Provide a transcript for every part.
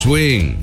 Swing.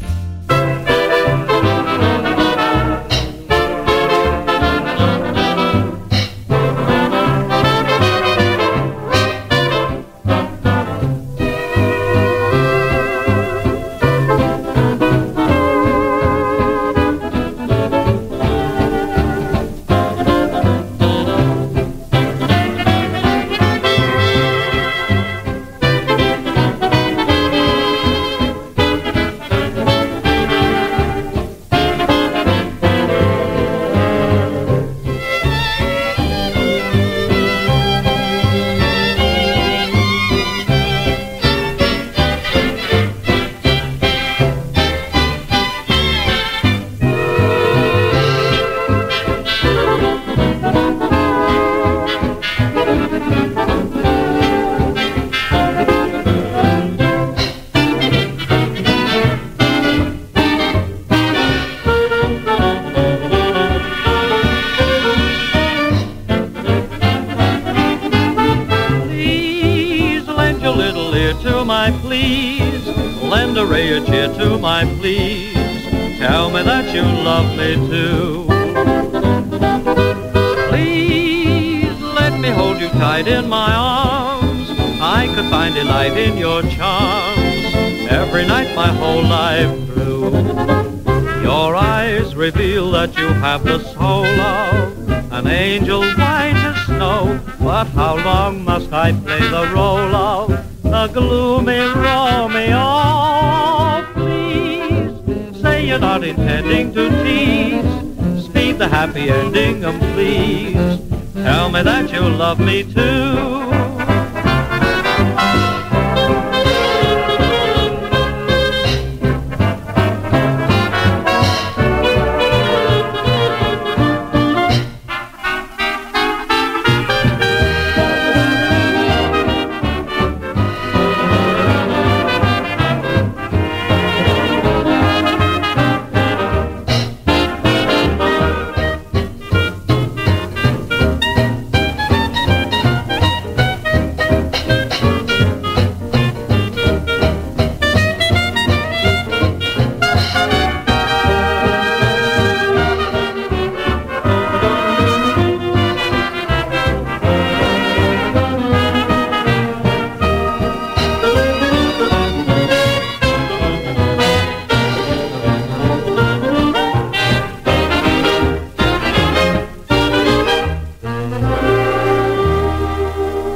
To my please, lend a ray of cheer to my please. Tell me that you love me too. Please let me hold you tight in my arms. I could find delight in your charms every night my whole life through. Your eyes reveal that you have the soul of an angel white as snow. But how long must I play the role of a gloomy Romeo? Please say you're not intending to tease. Speed the happy ending, please. Tell me that you love me too.